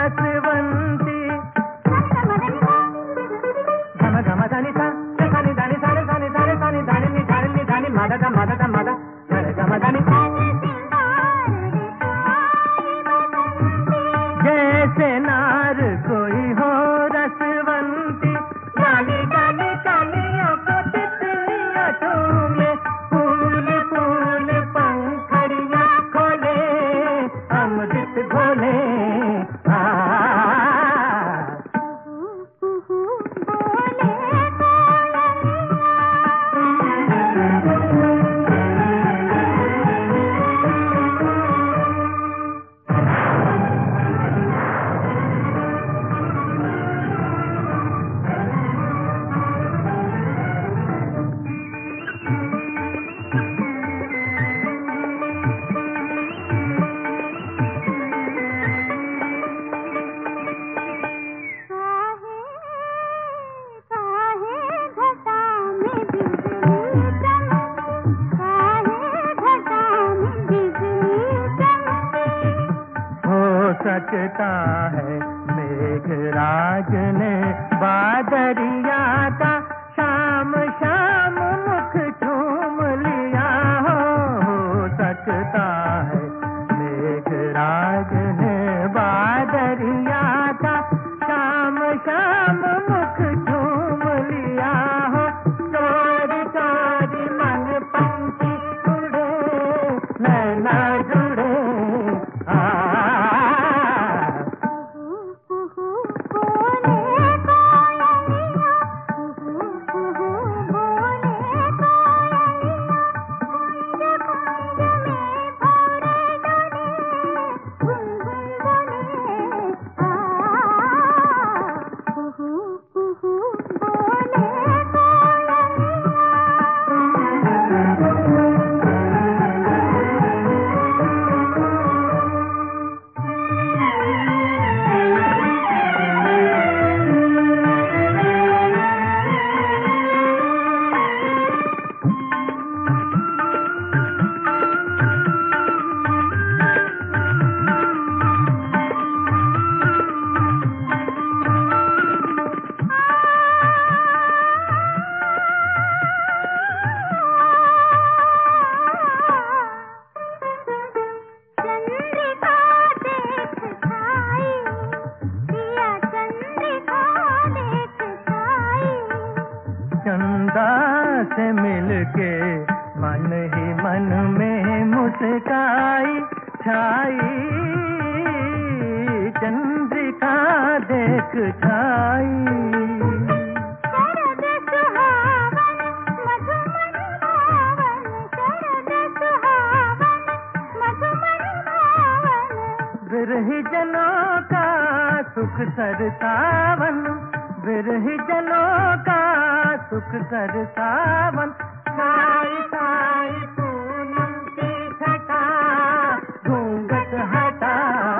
रसवंती गम गम धनि सा धनि धनि सारे धनि सारे धनि धनि धनि धनि मद मद मद गम धनि जैसे नार कोई हो रसवंती डाली डाली डालियों को तितलियां चूमे फूल फूल पंखड़ियां खोले अमृत घोले सकता है मेघराज ने बादरिया का शाम शाम मुख चूम लिया हो सकता है मेघराज ने बादरिया का शाम शाम मुख चूम लिया हो चोरी चोरी मन पंछी उड़े नैना जुड़े चंदा से मिलके मन ही मन में मुस्काई छाई चंद्रिका देख छाई शरद सुहावन मधुमन भावन शरद सुहावन मधुमन भावन विरही जनों का सुख सरसावन विरही जनों का सुख सरसावन साई साई पूनम की छटा घूंघट हटा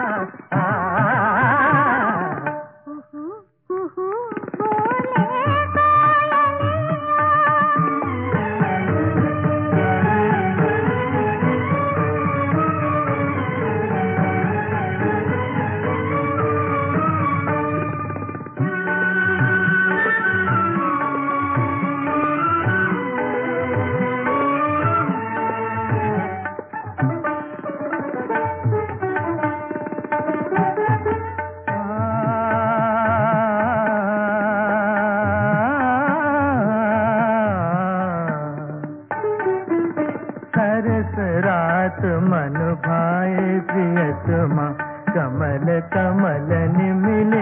रात मन भाए प्रियतमा कमल कमल मिले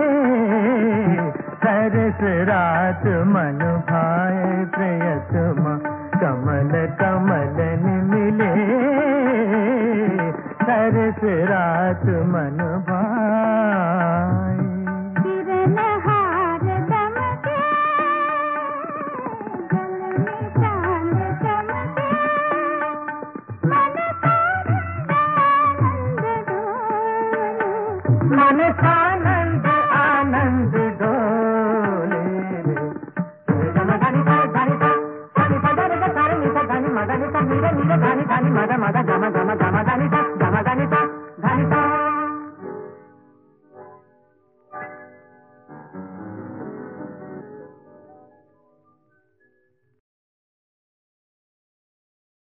सरस रात मन भाए प्रियतमा कमल कमल मिले सरस रात मन भाए मन सानंद